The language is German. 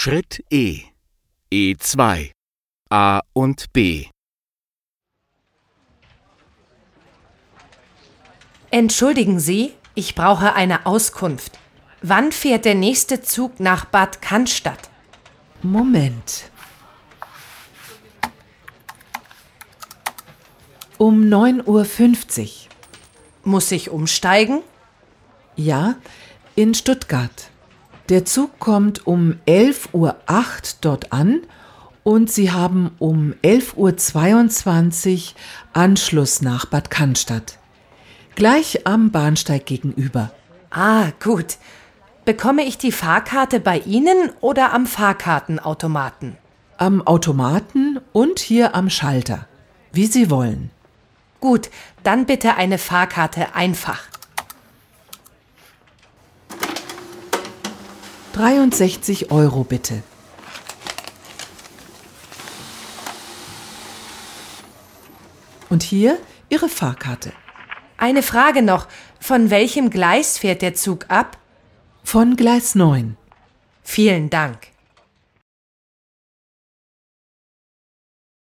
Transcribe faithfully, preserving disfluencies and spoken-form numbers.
Schritt E. E zwei. A und B. Entschuldigen Sie, ich brauche eine Auskunft. Wann fährt der nächste Zug nach Bad Cannstatt? Moment. Um neun Uhr fünfzig. Muss ich umsteigen? Ja, in Stuttgart. Der Zug kommt um elf Uhr acht dort an und Sie haben um elf Uhr zweiundzwanzig Anschluss nach Bad Cannstatt. Gleich am Bahnsteig gegenüber. Ah, gut. Bekomme ich die Fahrkarte bei Ihnen oder am Fahrkartenautomaten? Am Automaten und hier am Schalter. Wie Sie wollen. Gut, dann bitte eine Fahrkarte einfach. dreiundsechzig Euro bitte. Und hier Ihre Fahrkarte. Eine Frage noch. Von welchem Gleis fährt der Zug ab? Von Gleis neun. Vielen Dank.